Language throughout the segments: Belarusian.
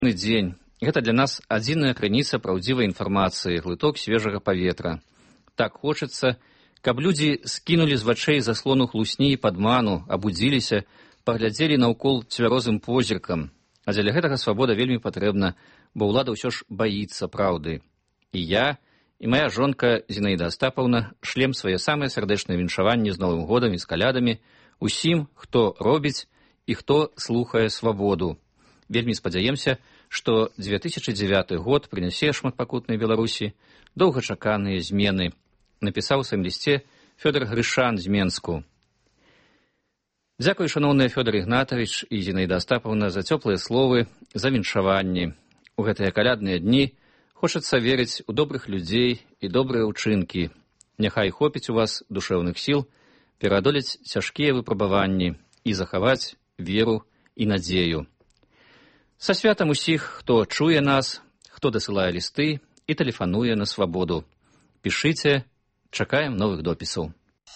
Дзень. Гэта для нас адзіная крыніца праўдзівай інфармацыі, глыток свежага паветра. Так хочацца, каб людзі скінулі з вачэй заслону хлусні і падману, абудзіліся, паглядзелі наўкол цвярозым позіркам. А дзеля гэтага свабода вельмі патрэбна, бо ўлада ўсё ж баіцца праўды. І я, і моя жонка Зінаіда Астапаўна шлем свае самыя сардэчныя віншаванні з Новым годам і з калядамі усім, хто робіць і хто слухае свабоду. Вельмі спадзяемся, што 2009 год прынясе шматпакутнай Беларусі доўгачаканыя змены, напісаў у сваім лісце Фёдор Грышан з Менску. Дзякуй, шаноўныя Фёдор Ігнатавіч і Зінаіда Астапаўна, за цёплыя словы, за віншаванні. У гэтыя калядныя дні хочацца верыць у добрых людзей і добрыя ўчынкі. Няхай хопіць у вас душэўных сіл пераадолець цяжкія выпрабаванні і захаваць веру і надзею. Са святам усіх, хто чуе нас, хто дасылае лісты і тэлефануе на свабоду. Пішыце, чакаем новых допісаў.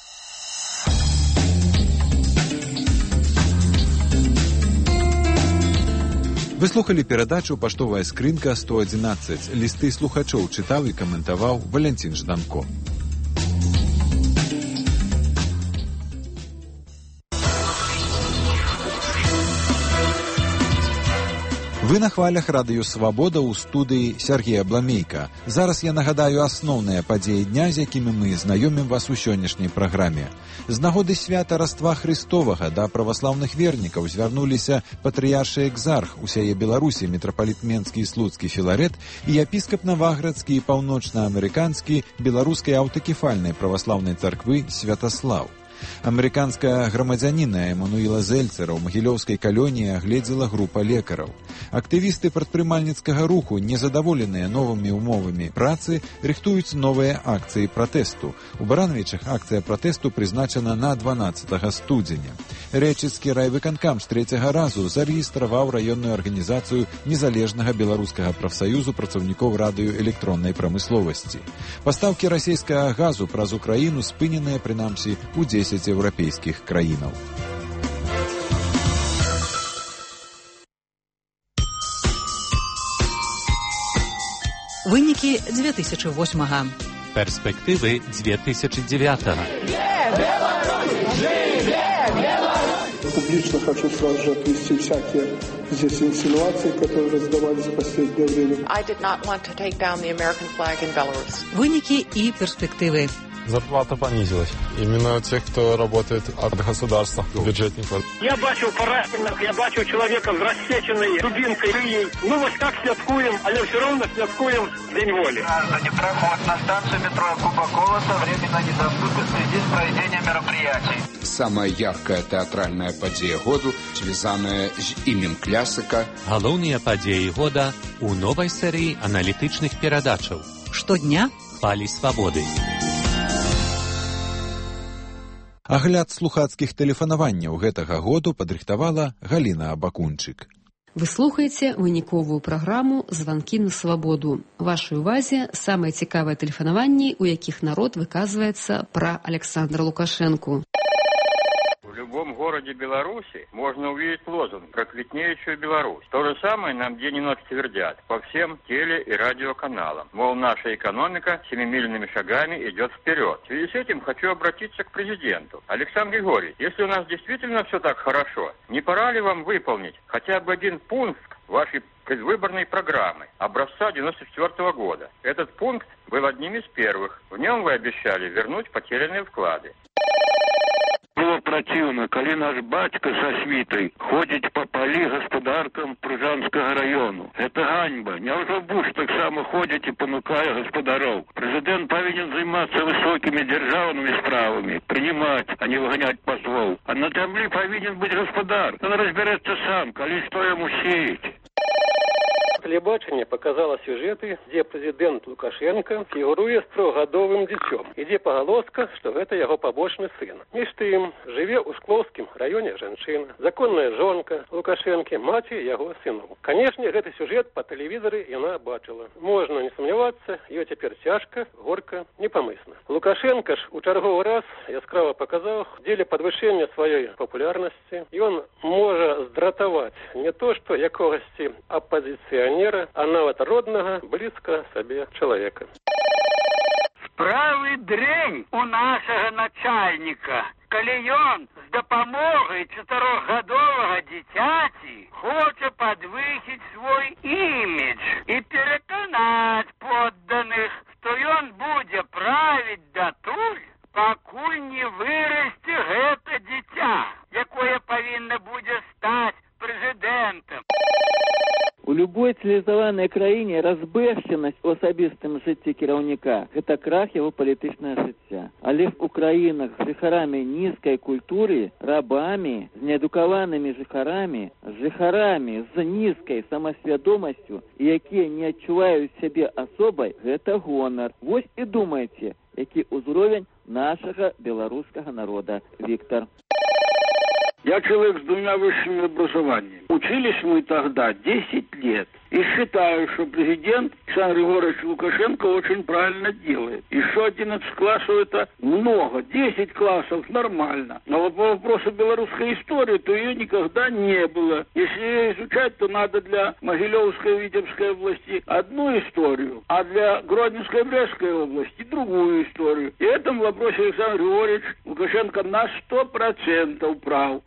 Вы слухали перадачу «Паштовая скрынка 111». Лісты слухачоў чытаў і каментаваў Валянцін Жданко. Вы на хвалях радыё «Свабода» ў студыі Сергея Бламейка. Зараз я нагадаю асноўныя падзеі дня, з якімі мы знаёмім вас у сённяшняй праграме. З нагоды свята Раства Христовага да праваслаўных вернікаў звярнуліся патрыяршы экзарх усяе Беларусі мітрапаліт Менскі і Слуцкі Філарэт і епіскап Наваградскі і паўночнаамерыканскі беларускай аўтакефальнай праваслаўнай царквы Святаслаў. Амерыканская грамадзяніна Эмануіла Зельцера ў магілёўскай калоніі агледзела група лекараў. Актывісты прадпрымальніцкага руху, незадаволеныя новымі ўмовамі працы, рыхтуюць новыя акцыі пратэсту. У Баранавічах акцыя пратэсту прызначана на 12 студзеня. Рэчыцкі райвыканкам з 3-го разу зарэгістраваў раённую арганізацыю незалежнага беларускага прафсаюзу працаўнікоў радыёэлектроннай прамысловасці. Пастаўкі расійскага газу праз Украіну спыненыя, прынамсі, у 10 еўрапейскіх краінаў. Вынікі 2008-го. Перспективы 2009-го. Публично хочу сразу же отвести всякие здесь инсинуации, которые раздавались в последнее время. I did not want to take down the American flag in Belarus. Вынікі і перспективы. Зарплата понизилась. Именно тех, кто работает от государства, бюджетников. Я бачу поранених, я бачу чоловіка з розсеченою дубинкою. Ну ось так святкуємо, але все равно святкуємо День волі. Граждане, проход на станцию метро Кубакова-то временно недоступен в связи с проведением мероприятий. Самая яркая театральная падзея году, связанная з імем клясыка. Галоўныя падзеі года у новай серыі аналітычных перадачаў. Штодня Хвалі свабоды. Агляд слухацкіх тэлефанаванняў гэтага году падрыхтавала Галіна Абакунчык. Вы слухаеце выніковую праграму «Званкі на свабоду». Вашай увазе самыя цікавыя тэлефанаванні, у якіх народ выказваецца пра Александра Лукашэнку. В любом городе Беларуси можно увидеть лозунг про квитнеющую Беларусь. То же самое нам день и ночь твердят по всем теле- и радиоканалам. Мол, наша экономика семимильными шагами идет вперед. В связи с этим хочу обратиться к президенту. Александр Григорьевич, если у нас действительно все так хорошо, не пора ли вам выполнить хотя бы один пункт вашей предвыборной программы образца 1994 года? Этот пункт был одним из первых. В нем вы обещали вернуть потерянные вклады. Было противно, коли наш батька со свитой ходить по полі господаркам Пружанского району. Это ганьба. Няўжо Буш так само ходить и понукая господаров? Президент повинен заниматься высокими державными справами, принимать, а не выгонять послов. А на земле повинен быть господар. Он разберется сам, коли что ему сеять. телебачение показало сюжеты, где президент Лукашенко фигурует с 3-гадовым детем, и где поголоска, что это его побочный сын. Між тым, живе у Шкловскім районе женщина, законная жонка Лукашенко, маці яго сыноў. Канешне, гэты сюжет по телевизору яна бачила. Можно не сомневаться, ее теперь тяжко, горько, непомыслно. Лукашенко ж у черговый раз яскраво показал в деле подвышения своей популярности, и он может здратовать не то, что якогости оппозиционера, а нават родного, близко себе человека. Справы дрэнь у нашага начальника, калі ён з дапамогай 4-гадовага дзіцяці хоча падвысіць свой імідж і пераканаць подданых, што ён будзе правіць датуль, пакуль не вырасце гэта дзіця, якое павінна будзе стаць прэзідэнтам. У любой цивілізаванай краіне разбэшчанасць у асабістым жыцці кіраўніка – гэта крах яго палітычнага жыцця. Але ў краінах з жыхарамі нізкай культуры, рабамі, з неадукаванымі жыхарамі, з жыхарамі з нізкай самасвядомасцю, і якія не адчуваюць сябе асобай, гэта гонар. Вось і думайце, які ўзровень нашага беларускага народа. Виктор. Я человек с 2 высшими образованиями. Учились мы тогда 10 лет. И считаю, что президент Александр Григорьевич Лукашенко очень правильно делает. Еще 11 классов это много. 10 классов нормально. Но вот по вопросу белорусской истории, то ее никогда не было. Если ее изучать, то надо для Могилевской и Витебской области одну историю, а для Гродненской и Брестской области другую историю. И в этом вопросе Александр Григорьевич Лукашенко на 100% прав.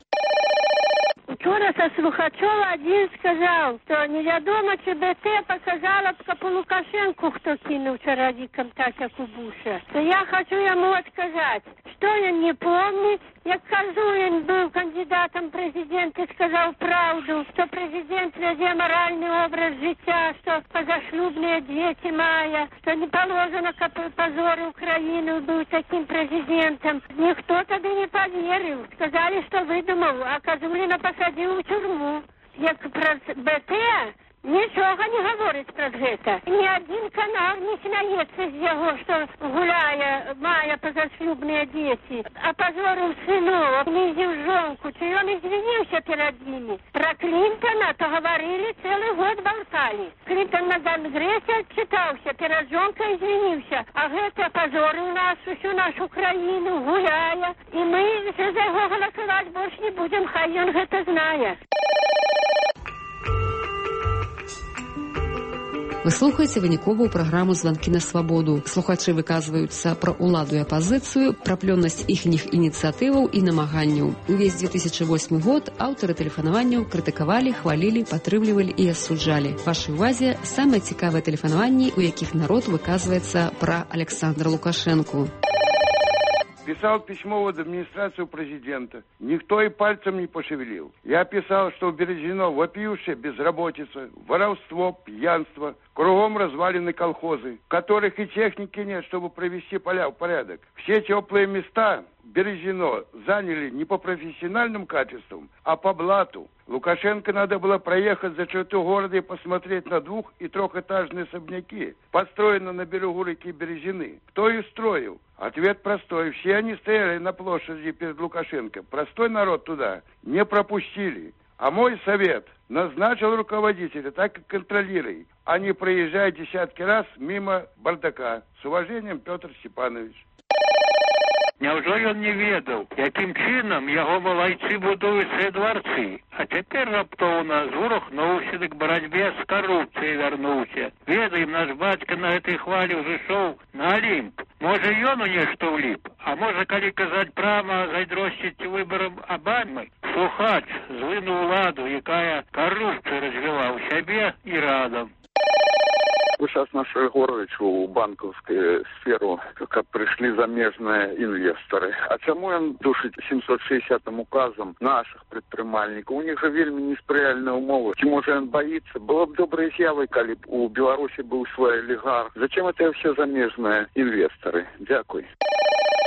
Вчора со Слухачова один сказал, что неведомо, чи БТ показала по Лукашенку, кто кинул вчера диком-так, как у Буша. То я хочу ему сказать, что он не помнит, як Казуин был кандидатом в президента и сказал правду, что президент везе моральный образ життя, что позашлюбные дети мая, что не положено позоры Украины был таким президентом. Никто тогда не поверил. Сказали, что выдумал, а Казулина посадил в тюрьму. Як про БТ нічога не говорить про гэта. Ні один канал не смяецца з яго, што гуляе, мае позашлюбныя дзеці, а пазорыў сыноў, унізіў жонку, ці ён извинился перад імі. Про Клинтона то говорили, целый год болтали. Клинтон на Конгрессе отчитался, перад жонкой извинился, а гэта позорыў нас, всю нашу краіну, гуляе, і мы за яго галасаваць больш не будем, хай ён гэта знае. Вы слухаеце выніковую праграму «Званкі на свабоду». Слухачы выказваюцца пра ўладу і апазіцыю, пра плённасць іхніх ініцыятываў і намаганняў. Увесь 2008 год аўтары тэлефанаванняў крытыкавалі, хвалілі, падтрымлівалі і асуджалі. Вашай увазе самыя цікавыя тэлефанаванні, у якіх народ выказваецца пра Александра Лукашенку. Писал письмо в администрацию президента. Никто и пальцем не пошевелил. Я писал, что в Березино вопиющая безработица, воровство, пьянство, кругом развалины колхозы, в которых и техники нет, чтобы привести поля в порядок. Все теплые места в Березино заняли не по профессиональным качествам, а по блату. Лукашенко надо было проехать за черту города и посмотреть на 2- и 3-этажные особняки, построенные на берегу реки Березины. Кто их строил? Ответ простой. Все они стояли на площади перед Лукашенко. Простой народ туда не пропустили. А мой совет: назначил руководителя, так и контролируй, а не проезжай десятки раз мимо бардака. С уважением, Петр Степанович. Няўжо ён не ведаў, якім чынам яго малайцы будуюць свае дварцы, а цяпер раптоўна звурухнуўся, дык барацьбе з карупцыяй вярнуўся. Ведаем, наш бацька на гэтай хвалі ўжо ішоў на Алімп. Можа, ён у нешта ўліп, а можа, калі казаць прама, зайздросціць выбарам Абамы, слухач злыну ўладу, якая карупцыю развяла ў сябе і радам. Вы сейчас нашу Егоровичу у банковскую сферу, как пришли замежные инвесторы. А чему он душить 760-м указом наших предпринимальников? У них же вельми несприяльные умовы. Чему же он боится? Было бы доброй изъявой, коли б у Беларуси был свой олигарх. Зачем это все замежные инвесторы? Дякую.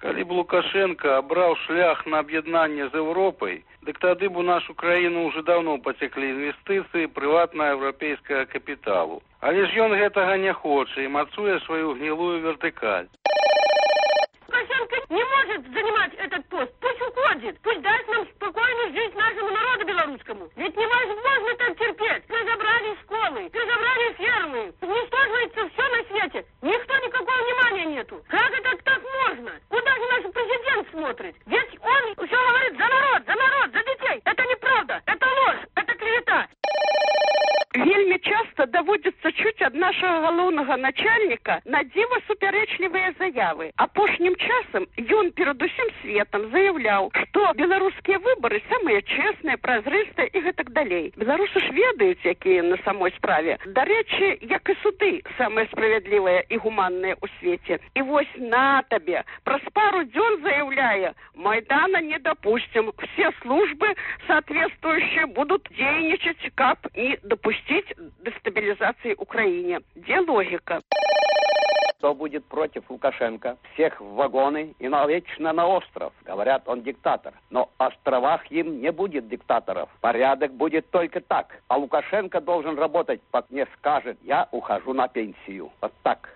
Калі б Лукашенко абраў шлях на аб'яднанне з Еўропай, дык тады б у нашу краіну ўжо даўно пацеклі інвестыцыі прыватнага еўрапейскага капіталу. Але ж ён гэтага не хоча і мацуе сваю гнілую вертыкаль. Лукашенко не может занимать этот пост. Пусть уходит. Пусть даст нам спокойную жизнь нашему народу белорусскому. Ведь невозможно так терпеть. Разобрали школы, разобрали фермы. Уничтоживается все на свете. Никто никакого внимания нету. Как это так можно? Куда же наш президент смотрит? Ведь он все говорит за народ, за детей. Это неправда, это ложь, это клевета. Вельмі часта даводзіцца чуць ад нашага галоўнага начальніка на дзіва супярэчлівыя заявы. Апошнім часам ён перад усім светам заяўляў, што беларускія выбары самыя чэсныя, празрыстыя і гэтак далей. Беларусы ж ведаюць, якія на самой справе. Дарэчы, як і суды, самыя справядлівыя і гуманныя ў свеце. І вось на табе, праз пару дзён заяўляе, Майдана не допустим, все службы соответствующие будут дейничать, как не допустить дестабилизации Украине. Где логика? Кто будет против Лукашенко? Всех в вагоны и навечно на остров. Говорят, он диктатор. Но в островах им не будет диктаторов. Порядок будет только так. А Лукашенко должен работать, пока не скажет, я ухожу на пенсию. Вот так.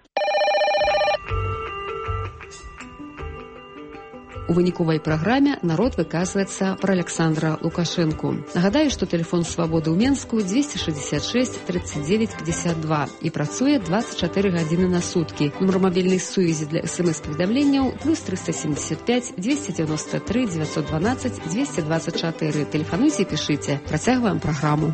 У выніковай праграме народ выказваецца пра Александра Лукашэнку. Нагадаю, што тэлефон свабоды ў Менску 266 39 52 і працуе 24 гадзіны на суткі. Нумар мабільнай сувязі для смс-паведамленняў +375 293 912 224. Тэлефануйце і пішыце. Працягваем праграму.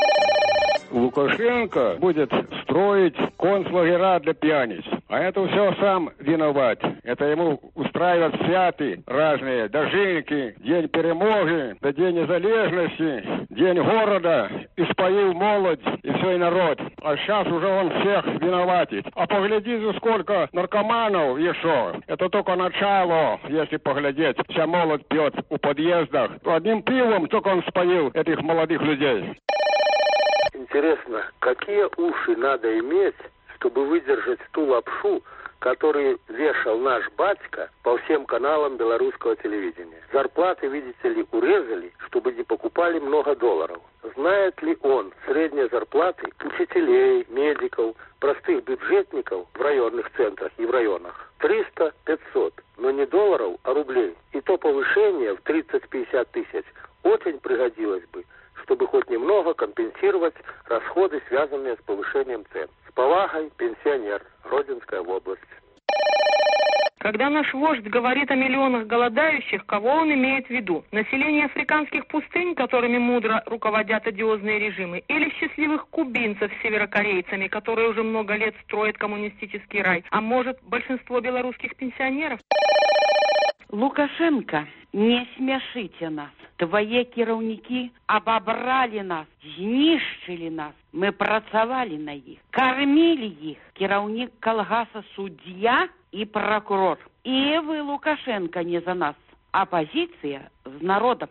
Лукашенко будет строить концлагеря для пьяниц. А это все сам виноват. Это ему устраивают святы разные. Дожинки, День перемоги, да День незалежности, День города. И споил молодь, и все, и народ. А сейчас уже он всех виноватит. А поглядите, сколько наркоманов еще. Это только начало, если поглядеть. Вся молодь пьет у подъездах. Одним пивом только он споил этих молодых людей. Интересно, какие уши надо иметь, чтобы выдержать ту лапшу, которую вешал наш батька по всем каналам белорусского телевидения. Зарплаты, видите ли, урезали, чтобы не покупали много долларов. Знает ли он средние зарплаты учителей, медиков, простых бюджетников в районных центрах и в районах? 300-500, но не долларов, а рублей. И то повышение в 30-50 тысяч очень пригодилось бы, чтобы хоть немного компенсировать расходы, связанные с повышением цен. С повагой, пенсионер, Гродненская область. Когда наш вождь говорит о миллионах голодающих, кого он имеет в виду? Население африканских пустынь, которыми мудро руководят одиозные режимы, или счастливых кубинцев с северокорейцами, которые уже много лет строят коммунистический рай? А может, большинство белорусских пенсионеров? Лукашенко, не смяшыце нас. Твае кіраўнікі абабралі нас, знішчылі нас. Мы працавалі на іх, кармілі іх. Кіраўнік калгаса суддзя і прокурор. І вы, Лукашенко, не за нас. Апозіцыя з народом.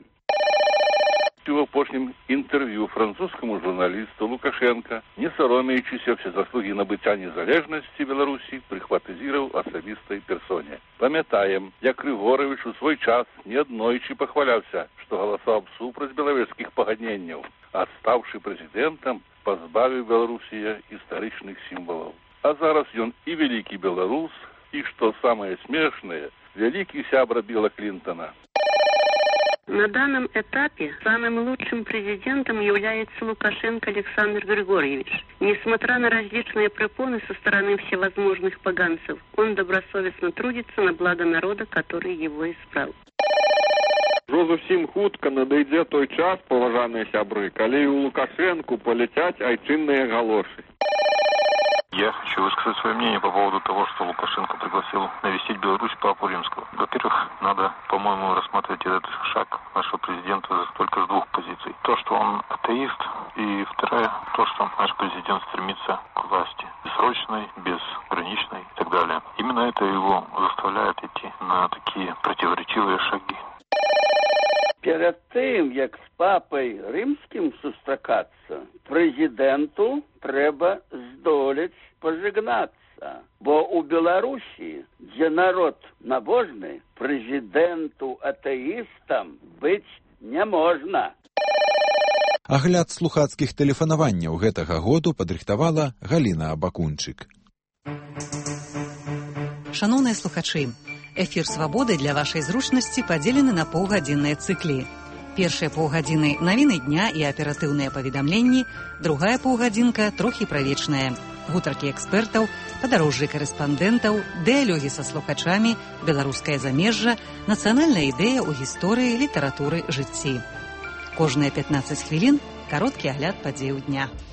В апошнім інтерв'ю французскому журналісту Лукашенко, не соромеючися все заслуги набыцця незалежності Беларусі, прихватизував особистой персоне. Пам'ятаем, як Григорович у свой час неоднойчі похвалявся, що голосував супроть біловежських погадненняў, а ставши президентом, позбавив Белоруссия историчных символов. А зараз ён и великий белорус, и, что самое смешное, великий сябра Билла Клинтона. На данном этапе самым лучшим президентом является Лукашенко Александр Григорьевич. Несмотря на различные препоны со стороны всевозможных поганцев, он добросовестно трудится на благо народа, который его избрал. Ужо зусім хутка надыдзе той час, поважаныя сябры, калі у Лукашенку полетят айчынныя галошы. Я хочу высказать свое мнение по поводу того, что Лукашенко пригласил навестить Беларусь Папу Римского. Во-первых, надо, по-моему, рассматривать этот шаг нашего президента только с двух позиций. То, что он атеист, и второе, то, что наш президент стремится к власти. Бессрочной, безграничной и так далее. Именно это его заставляет идти на такие противоречивые шаги. Перед тым, як з папай рымскім сустракацца, прэзідэнту трэба здолець пажыгнацца. месца. Бо у Беларусі, дзе народ набожны, прэзідэнту атэістам быць не можна. Агляд слухацкіх тэлефанаванняў гэтага году падрыхтавала Галіна Абакунчык. Шаноўныя слухачы, эфір «Свабоды» для вашай зручнасці падзелены на паўгадзінныя цыклі. Першыя паўгадзіны – навіны дня і аператыўныя паведамленні, другая паўгадзінка – трохі правечная. Гутаркі экспертаў, падарожжы карэспандэнтаў, дыялогі са слухачамі, беларускае замежжа, нацыянальная ідэя ў гісторыі, літаратуры, жыцці. Кожныя 15 хвілін – кароткі агляд падзеяў дня.